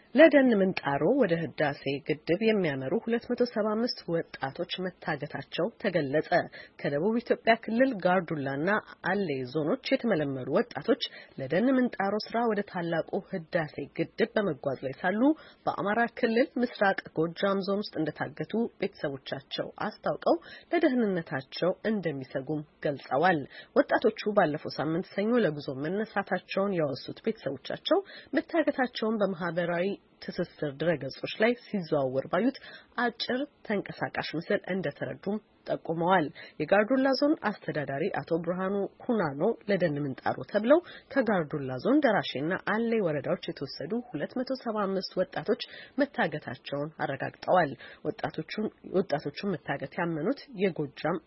ለደን ምንጣሮ ወደ ህዳሴ ግድብ የሚያመሩ 275 ወጣቶች መታገታቸው ተገለጸ። ከደቡብ ኢትዮጵያ ክልል ጋርዱላና አሌ ዞኖች የተመለመሉ ወጣቶች ለደን ምንጣሮ ስራ ወደ ታላቁ ህዳሴ ግድብ በመጓዝ ላይ ሳሉ በአማራ ክልል ምስራቅ ጎጃም ዞን ውስጥ እንደታገቱ ቤተሰቦቻቸው አስታውቀው ለደህንነታቸው እንደሚሰጉም ገልጸዋል። ወጣቶቹ ባለፈው ሳምንት ሰኞ ለጉዞ መነሳታቸውን ያወሱት ቤተሰቦቻቸው መታገታቸውን በማህበራዊ ትስስር ድረገጾች ላይ ሲዘዋወር ባዩት አጭር ተንቀሳቃሽ ምስል እንደተረዱም ጠቁመዋል። የጋርዱላ ዞን አስተዳዳሪ አቶ ብርሃኑ ኩናኖ ለደን ምንጣሮ ተብለው ከጋርዱላ ዞን ደራሼና አሌ ወረዳዎች የተወሰዱ 275 ወጣቶች መታገታቸውን አረጋግጠዋል። ወጣቶቹን መታገት ያመኑት የጎጃም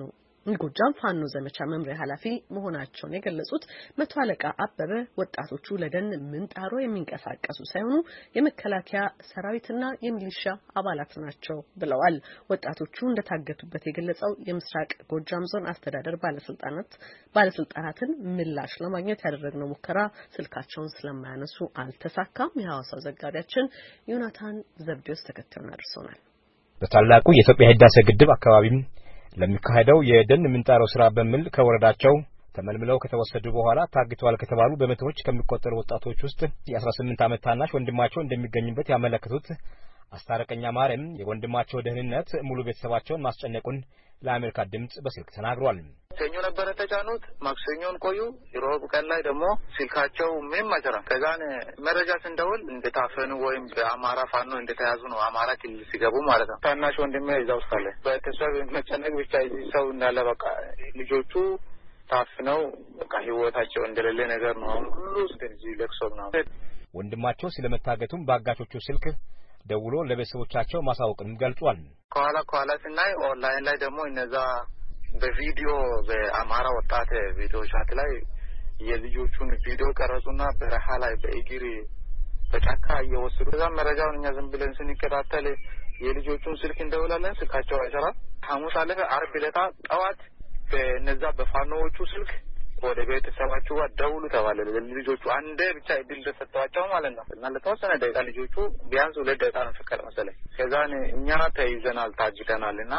ፋኖ ዘመቻ መምሪያ ኃላፊ መሆናቸውን የገለጹት መቶ አለቃ አበበ ወጣቶቹ ለደን ምንጣሮ የሚንቀሳቀሱ ሳይሆኑ የመከላከያ ሰራዊትና የሚሊሻ አባላት ናቸው ብለዋል። ወጣቶቹ እንደታገቱበት የገለጸው የምስራቅ ጎጃም ዞን አስተዳደር ባለስልጣናትን ምላሽ ለማግኘት ያደረግነው ሙከራ ስልካቸውን ስለማያነሱ አልተሳካም። የሐዋሳው ዘጋቢያችን ዮናታን ዘብዴዎስ ተከታዩን አድርሶናል። በታላቁ የኢትዮጵያ ህዳሴ ግድብ አካባቢም ለሚካሄደው የደን ምንጣሮ ስራ በሚል ከወረዳቸው ተመልምለው ከተወሰዱ በኋላ ታግተዋል ከተባሉ በመቶዎች ከሚቆጠሩ ወጣቶች ውስጥ የ18 ዓመት ታናሽ ወንድማቸው እንደሚገኝበት ያመለከቱት አስታረቀኛ ማረም የወንድማቸው ደህንነት ሙሉ ቤተሰባቸውን ማስጨነቁን ለአሜሪካ ድምጽ በስልክ ተናግሯል። ሰኞ ነበር ተጫኑት፣ ማክሰኞን ቆዩ፣ ሮብ ቀን ላይ ደግሞ ስልካቸው ምንም አይሰራም። ከዛን መረጃ ስንደውል እንደታፈኑ ወይም በአማራ ፋኖ እንደተያዙ ነው። አማራ ክልል ሲገቡ ማለት ነው። ታናሽ ወንድሜ እዛው ውስጥ አለ። በተሰብ መጨነቅ ብቻ ሰው እንዳለ በቃ ልጆቹ ታፍነው በቃ ህይወታቸው እንደሌለ ነገር ነው። አሁን ሁሉ ስለዚህ ለቅሶ ነው። ወንድማቸው ስለመታገቱም በአጋቾቹ ስልክ ደውሎ ለቤተሰቦቻቸው ማሳወቅን ገልጿል። ከኋላ ስናይ ኦንላይን ላይ ደግሞ እነዛ በቪዲዮ በአማራ ወጣት ቪዲዮ ቻት ላይ የልጆቹን ቪዲዮ ቀረጹና በረሃ ላይ በእግር በጫካ እየወሰዱ ከዛ መረጃውን እኛ ዝም ብለን ስንከታተል የልጆቹን ስልክ እንደውላለን፣ ስልካቸው አይሰራም። ሐሙስ አለፈ፣ ዓርብ ዕለት ጠዋት በነዛ በፋኖዎቹ ስልክ ወደ ቤተሰባቸው ደውሉ ተባለ። ልጆቹ አንዴ ብቻ እድል ተሰጥቷቸው ማለት ነው እና ለተወሰነ ደቂቃ ልጆቹ ቢያንስ 2 ደቂቃ ነው ፍቅር መሰለኝ። ከዛን እኛ ተይዘናል ታጅተናልና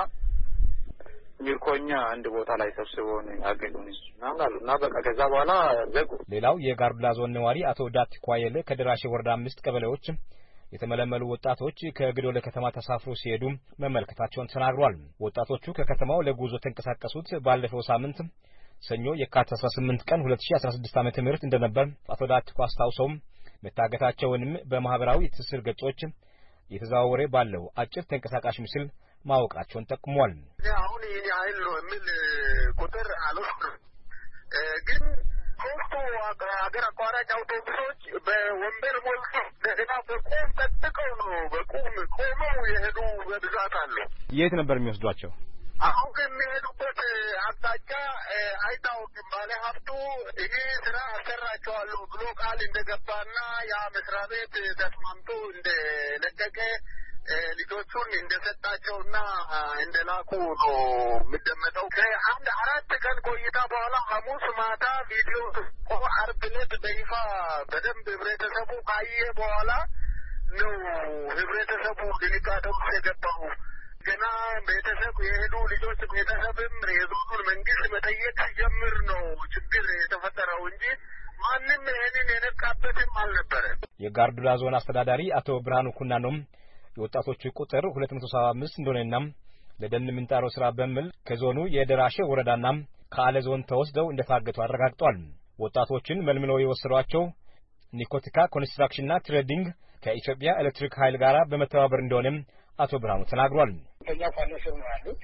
ሚርኮኛ አንድ ቦታ ላይ ሰብስበውን አገኙን እና በቃ ከዛ በኋላ ዘጉ። ሌላው የጋርዱላ ዞን ነዋሪ አቶ ዳት ኳየለ ከደራሼ ወረዳ 5 ቀበሌዎች የተመለመሉ ወጣቶች ከግዶለ ከተማ ተሳፍሮ ሲሄዱ መመልከታቸውን ተናግሯል። ወጣቶቹ ከከተማው ለጉዞ ተንቀሳቀሱት ባለፈው ሳምንት ሰኞ የካቲት 18 ቀን 2016 ዓመተ ምህረት እንደነበር አቶ ዳት አስታውሰው መታገታቸውንም በማህበራዊ ትስስር ገጾች የተዛወረ ባለው አጭር ተንቀሳቃሽ ምስል ማወቃቸውን ጠቁሟል። አሁን ይሄን ያህል ነው የሚል ቁጥር አልወስድም፣ ግን ሶስቱ አገር አቋራጭ አውቶቡሶች በወንበር ሞልተው እንደገና በቁም ጠጥቀው ነው ቆመው የሄዱ በብዛት አሉ። የት ነበር የሚወስዷቸው? አሁን የሚሄዱበት አቅጣጫ አይታወቅም። ባለ ሀብቱ እኔ ስራ አሰራቸዋለሁ ብሎ ቃል እንደገባና ያ መስሪያ ቤት ተስማምቶ እንደለቀቀ ልጆቹን እንደሰጣቸውና እንደላኩ ነው የሚደመጠው። ከአንድ 4 ቀን ቆይታ በኋላ ሐሙስ ማታ ቪዲዮ ዓርብ ዕለት በይፋ በደንብ ህብረተሰቡ ካየ በኋላ ነው ህብረተሰቡ ድንጋጤ ውስጥ የገባው። ገና ቤተሰብ የሄዱ ልጆች ቤተሰብም የዞኑን መንግስት መጠየቅ ሲጀምር ነው ችግር የተፈጠረው እንጂ ማንም ይሄንን የነቃበትም አልነበረ። የጋርዱላ ዞን አስተዳዳሪ አቶ ብርሃኑ ኩናኖም የወጣቶቹ ቁጥር 275 እንደሆነና ለደን ምንጣሮ ስራ በሚል ከዞኑ የደራሼ ወረዳና ከአለ ዞን ተወስደው እንደታገቱ አረጋግጧል። ወጣቶችን መልምለው የወሰዷቸው ኒኮቲካ ኮንስትራክሽንና ትሬዲንግ ከኢትዮጵያ ኤሌክትሪክ ኃይል ጋር በመተባበር እንደሆነ አቶ ብርሃኑ ተናግሯል። ከኛ ፋኖስ ነው ያሉት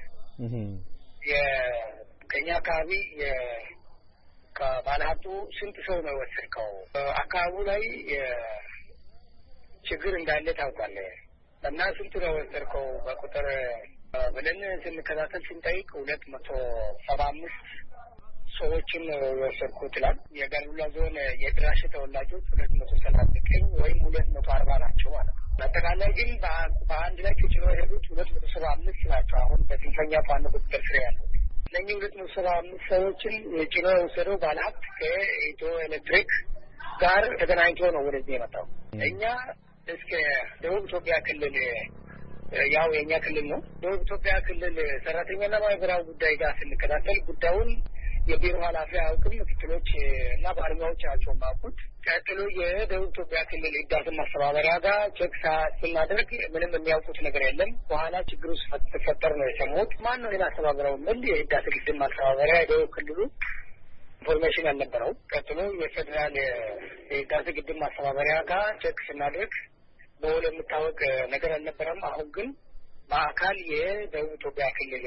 የከኛ አካባቢ ከባለሀብቱ ስንት ሰው ነው ወሰድከው? አካባቢው ላይ ችግር እንዳለ ታውቃለህ እና ስንት ነው ወሰድከው በቁጥር ብለን ስንከታተል ስንጠይቅ 275 ሰዎችን ወሰድኩት ይላል። የጋርዱላ ዞን የድራሼ ተወላጆች 239 ወይም 240 ናቸው ማለት ነው። በአጠቃላይ ግን በአንድ ላይ ጭኖ የሄዱት 275 ናቸው። አሁን በጽንፈኛ ፋኖ ቁጥጥር ስር ያሉት እነኚህ 275 ሰዎችን ጭኖ የወሰደው ባለሀብት ከኢትዮ ኤሌክትሪክ ጋር ተገናኝቶ ነው ወደዚህ የመጣው። እኛ እስከ ደቡብ ኢትዮጵያ ክልል ያው የኛ ክልል ነው። ደቡብ ኢትዮጵያ ክልል ሰራተኛና ማህበራዊ ጉዳይ ጋር ስንከታተል ጉዳዩን የቢሮ ኃላፊ አውቅም ምክትሎች እና ባለሙያዎች ናቸው ማቁት። ቀጥሎ የደቡብ ኢትዮጵያ ክልል ህዳሴ ማስተባበሪያ ጋር ቼክ ስናደርግ ምንም የሚያውቁት ነገር የለም። በኋላ ችግሩ ሲፈጠር ነው የሰሙት። ማን ነው ያስተባበረው? ምን የህዳሴ ግድብ ማስተባበሪያ የደቡብ ክልሉ ኢንፎርሜሽን ያልነበረው። ቀጥሎ የፌደራል የህዳሴ ግድብ ማስተባበሪያ ጋር ቼክ ስናደርግ በውል የሚታወቅ ነገር አልነበረም። አሁን ግን በአካል የደቡብ ኢትዮጵያ ክልል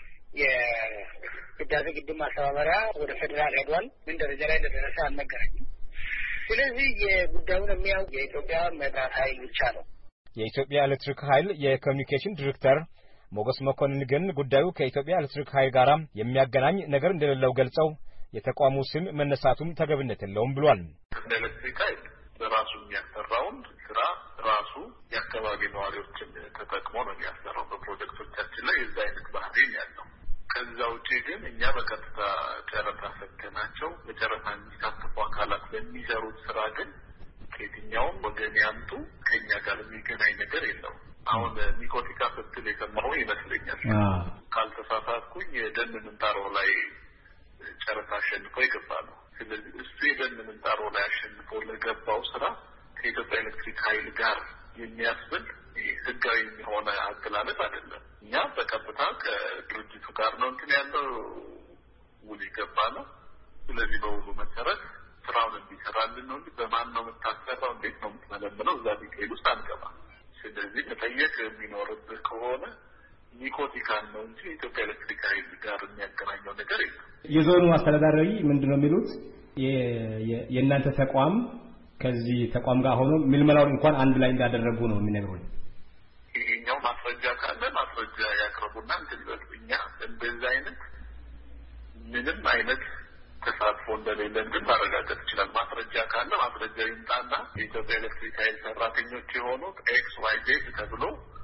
የህዳሴ ግድብ ማስተባበሪያ ወደ ፌደራል ሄዷል። ምን ደረጃ ላይ እንደደረሰ አልነገረኝም። ስለዚህ የጉዳዩን የሚያውቅ የኢትዮጵያ መብራት ኃይል ብቻ ነው። የኢትዮጵያ ኤሌክትሪክ ኃይል የኮሚኒኬሽን ዲሬክተር ሞገስ መኮንን ግን ጉዳዩ ከኢትዮጵያ ኤሌክትሪክ ኃይል ጋር የሚያገናኝ ነገር እንደሌለው ገልጸው የተቋሙ ስም መነሳቱም ተገብነት የለውም ብሏል። ኤሌክትሪክ ኃይል በራሱ የሚያሰራውን ስራ ራሱ የአካባቢ ነዋሪዎችን ተጠቅሞ ነው የሚያሰራው። በፕሮጀክቶቻችን ላይ የዛ አይነት ባህሪ ያለው። ከዛ ውጪ ግን እኛ በቀጥታ ጨረታ ሰጥተናቸው በጨረታ የሚሳተፉ አካላት ለሚሰሩት ስራ ግን ከየትኛውም ወገን ያምጡ ከኛ ጋር የሚገናኝ ነገር የለው። አሁን ኒኮቲካ ስትል የሰማሁ ይመስለኛል። ካልተሳሳትኩኝ የደን ምንጣሮ ላይ ጨረታ አሸንፎ ይገባ ነው። ስለዚህ እሱ የደን ምንጣሮ ላይ አሸንፎ ለገባው ስራ ከኢትዮጵያ ኤሌክትሪክ ኃይል ጋር የሚያስብል ህጋዊ የሆነ አገላለጽ አይደለም። እኛ በቀጥታ ከድርጅቱ ጋር ነው እንትን ያለው ውል ይገባ ነው። ስለዚህ በውሉ መሰረት ስራውን እንዲሰራልን ነው እንጂ በማን ነው የምታሰራው፣ እንዴት ነው የምትመለምለው፣ እዛ ዲቴይል ውስጥ አንገባ። ስለዚህ መጠየቅ የሚኖርብህ ከሆነ ኒኮቲካን ነው እንጂ ኢትዮጵያ ኤሌክትሪክ ኃይል ጋር የሚያገናኘው ነገር የለም። የዞኑ አስተዳዳሪ ምንድነው የሚሉት? የእናንተ ተቋም ከዚህ ተቋም ጋር ሆኖ ምልመላውን እንኳን አንድ ላይ እንዳደረጉ ነው የሚነግሩን። ይሄኛው ማስረጃ ካለ ማስረጃ ያቅርቡና እንትን በሉ። እኛ እንደዛ አይነት ምንም አይነት ተሳትፎ እንደሌለን ግን ማረጋገጥ ይችላል። ማስረጃ ካለ ማስረጃ ይምጣና የኢትዮጵያ ኤሌክትሪክ ኃይል ሰራተኞች የሆኑት ኤክስ ዋይ ዜድ ተብሎ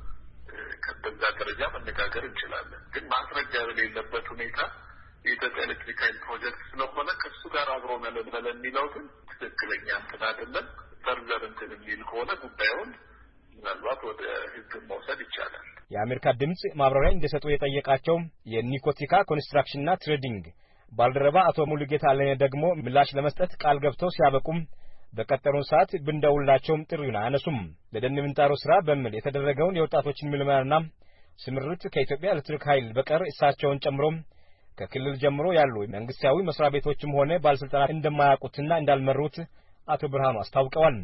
ከዛ ደረጃ መነጋገር እንችላለን። ግን ማስረጃ በሌለበት ሁኔታ የኢትዮጵያ ኤሌክትሪክ ኃይል ፕሮጀክት ስለሆነ ከሱ ጋር አብሮ መለመለ የሚለው ግን ትክክለኛ እንትን አይደለም። ፈርዘር እንትን የሚል ከሆነ ጉዳዩን ምናልባት ወደ ህግ መውሰድ ይቻላል። የአሜሪካ ድምጽ ማብራሪያ እንዲሰጡ የጠየቃቸው የኒኮቲካ ኮንስትራክሽንና ትሬዲንግ ባልደረባ አቶ ሙሉጌታ አለነ ደግሞ ምላሽ ለመስጠት ቃል ገብተው ሲያበቁም በቀጠሩን ሰዓት ብንደውላቸውም ጥሪውን አያነሱም። ለደን ምንጣሮ ስራ በሚል የተደረገውን የወጣቶችን ምልመላና ስምርት ከኢትዮጵያ ኤሌክትሪክ ኃይል በቀር እሳቸውን ጨምሮ ከክልል ጀምሮ ያሉ መንግስታዊ መስሪያ ቤቶችም ሆነ ባለስልጣናት እንደማያውቁትና እንዳልመሩት አቶ ብርሃኑ አስታውቀዋል።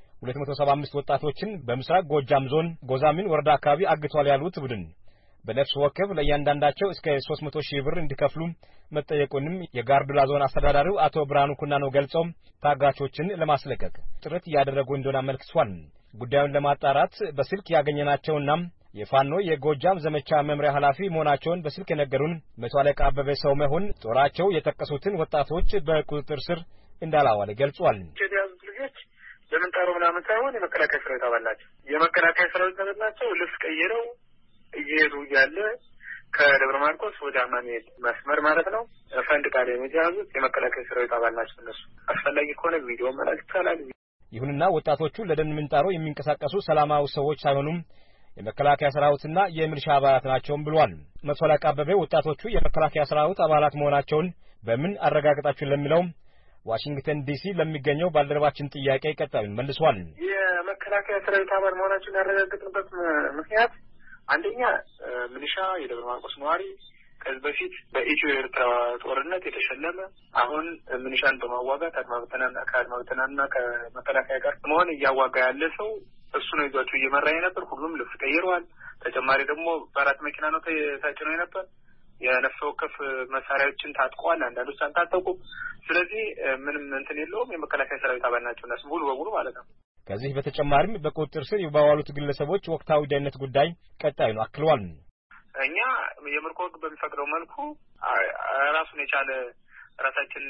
275 ወጣቶችን በምስራቅ ጎጃም ዞን ጎዛሚን ወረዳ አካባቢ አግቷል ያሉት ቡድን በነፍስ ወከፍ ለእያንዳንዳቸው እስከ 300,000 ብር እንዲከፍሉ መጠየቁንም የጋርዱላ ዞን አስተዳዳሪው አቶ ብርሃኑ ኩናኖ ገልጸው ታጋቾችን ለማስለቀቅ ጥረት እያደረጉ እንደሆነ አመልክቷል። ጉዳዩን ለማጣራት በስልክ ያገኘናቸውና የፋኖ የጎጃም ዘመቻ መምሪያ ኃላፊ መሆናቸውን በስልክ የነገሩን መቶ አለቃ አበበ ሰው መሆን ጦራቸው የጠቀሱትን ወጣቶች በቁጥጥር ስር እንዳላዋለ ገልጿል። የያዙት ልጆች ለምንጣሮ ምናምን ሳይሆን የመከላከያ ሰራዊት አባል ናቸው። የመከላከያ ሰራዊት አባል ናቸው። ልብስ ቀይረው እየሄዱ እያለ ከደብረ ማርቆስ ወደ አማኑኤል መስመር ማለት ነው ፈንድቃ ላይ የተያዙት የመከላከያ ሰራዊት አባል ናቸው። እነሱ አስፈላጊ ከሆነ ቪዲዮ መላክ ይቻላል። ይሁንና ወጣቶቹ ለደን ምንጣሮ የሚንቀሳቀሱ ሰላማዊ ሰዎች ሳይሆኑም የመከላከያ ሰራዊትና የሚሊሻ አባላት ናቸውም ብሏል። መቶ አለቃ አበበ ወጣቶቹ የመከላከያ ሰራዊት አባላት መሆናቸውን በምን አረጋግጣችሁ ለሚለው ዋሽንግተን ዲሲ ለሚገኘው ባልደረባችን ጥያቄ ቀጣዩን መልሷል። የመከላከያ ሰራዊት አባል መሆናቸውን ያረጋግጥንበት ምክንያት አንደኛ ሚሊሻ የደብረ ማርቆስ ነዋሪ ከዚህ በፊት በኢትዮ ኤርትራ ጦርነት የተሸለመ አሁን ሚሊሻን በማዋጋት ከአድማ ብተናና ከመከላከያ ጋር መሆን እያዋጋ ያለ ሰው እሱ ነው ይዟቸው እየመራ የነበር። ሁሉም ልብስ ቀይረዋል። ተጨማሪ ደግሞ በአራት መኪና ነው ታጭነው የነበር። የነፍስ ወከፍ መሳሪያዎችን ታጥቀዋል። አንዳንዶች አልታጠቁም። ስለዚህ ምንም እንትን የለውም። የመከላከያ ሰራዊት አባል ናቸው እነሱ ሙሉ በሙሉ ማለት ነው። ከዚህ በተጨማሪም በቁጥጥር ስር የባዋሉት ግለሰቦች ወቅታዊ ደህንነት ጉዳይ ቀጣዩን አክሏል። እኛ የምርኮ ሕግ በሚፈቅደው መልኩ ራሱን የቻለ ራሳችን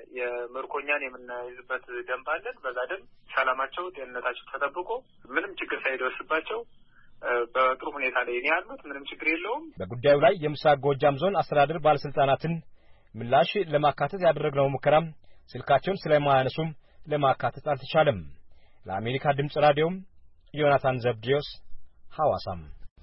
የምርኮኛን የምናይዝበት ደንብ አለን። በዛ ደንብ ሰላማቸው፣ ደህንነታቸው ተጠብቆ ምንም ችግር ሳይደርስባቸው በጥሩ ሁኔታ ላይ ነው ያሉት። ምንም ችግር የለውም። በጉዳዩ ላይ የምስራቅ ጎጃም ዞን አስተዳደር ባለስልጣናትን ምላሽ ለማካተት ያደረግነው ሙከራ ስልካቸውን ስለማያነሱም ለማካተት አልተቻለም። ለአሜሪካ ድምጽ ራዲዮ ዮናታን ዘብዲዮስ ሐዋሳም